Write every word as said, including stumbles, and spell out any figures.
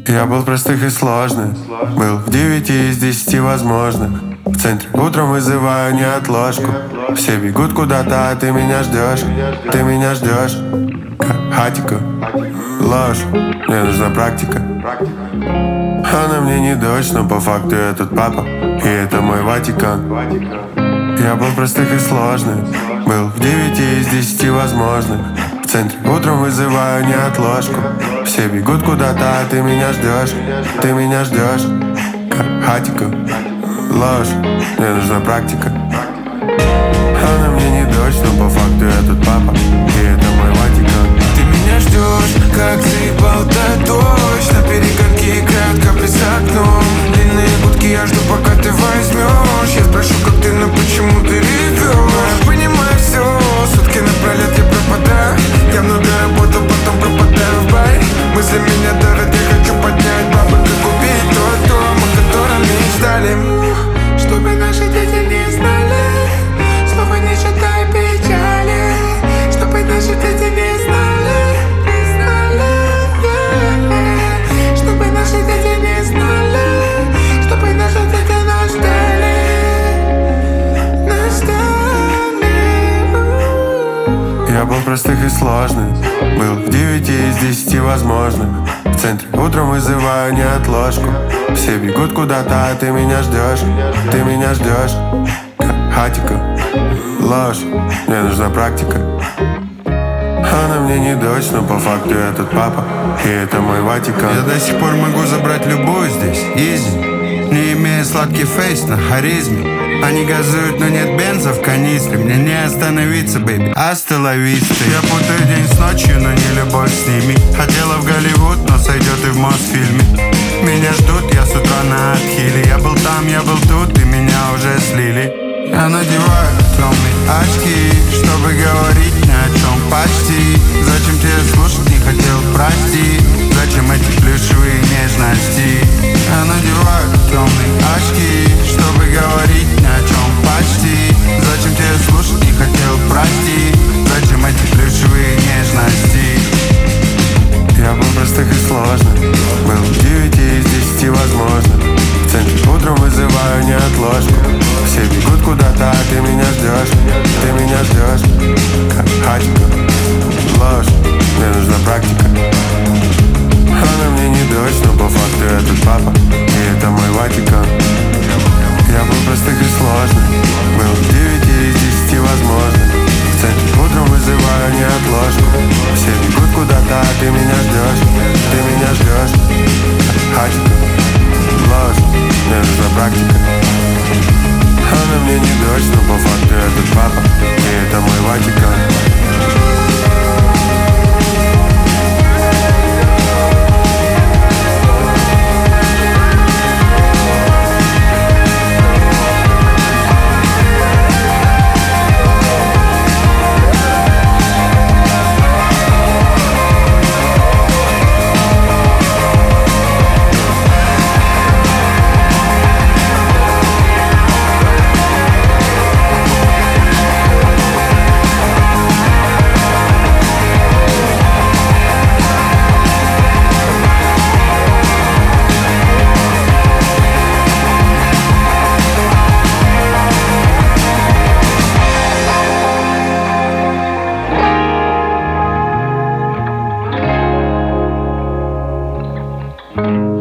Я был простых и сложных, был в девяти из десяти возможных. В центре утром вызываю неотложку. Все бегут куда-то, а ты меня ждешь. Ты меня ждешь, как хатику. Ложь, мне нужна практика. Она мне не дочь, но по факту я тут папа, и это мой Ватикан. Я был простых и сложных, был в девяти из десяти возможных. В центре утром вызываю неотложку. Все бегут куда-то, а ты меня ждешь. Ты меня ждешь, как хатику. Ложь, мне нужна практика. Она мне не дочь, но по факту я тут папа, и это мой Ватикан. Ты меня ждешь, как заебал-то дождь. На перегонке играют капли за окном. Длинные гудки, я жду, пока ты возьмешь. Я спрошу, как ты, но почему ты ревешь? Я понимаю все, сутки напролет я пропадаю. Я много работал, потом пропадаю в бай. Мысли меня дарят, я хочу поднять бабок и купить тот дом, о котором мечтали. Чтобы наши дети не знали слова, не считай печали. Чтобы наши дети не знали, не знали, yeah. Чтобы наши дети не знали, чтобы наши дети нас ждали, нас ждали. Я был простых и сложных, был в девяти из десяти возможных. В центре утром вызываю неотложку. Все бегут куда-то, а ты меня ждешь. Ты меня ждешь, как хатику. Ложь, мне нужна практика. Она мне не дочь, но по факту я тут папа, и это мой Ватикан. Я до сих пор могу забрать любую здесь, изи, не имея сладкий фейс на харизме. Они газуют, но нет бенза в канистре. Мне не остановиться, бэйби, астелависта. Я путаю день с ночью, но не любовь с ними. Хотела в Голливуд, но сойдет и в Мосфильме. Меня ждут, я с утра на отхиле. Я был там, я был тут, и меня уже слили. Я надеваю темные очки, чтобы говорить ни о чем почти. Зачем тебе слушать, не хотел, прости. Зачем эти плюшевые нежности? Я надеваю темные очки, чтобы говорить ни о чем почти. Зачем тебе слушать, не хотел, прости. Зачем эти плюшевые нежности? Я был простых и сложных, был в девяти из десяти возможных. В центре утром вызываю неотложку. Все бегут куда-то, а ты меня ждешь. Ты меня ждешь, как хатику. Ложь, мне нужна практика. Она мне не дочь, но по факту я тут папа, и это мой Ватикан. Я был простых и сложных, был в девяти из десяти возможных. В центре утром вызываю неотложку. Все бегут куда-то, а ты меня ждешь. Ты меня ждешь, как хатику. Ложь, мне нужна практика. Она мне не дочь, но по факту я тут папа, и это мой Ватикан. Thank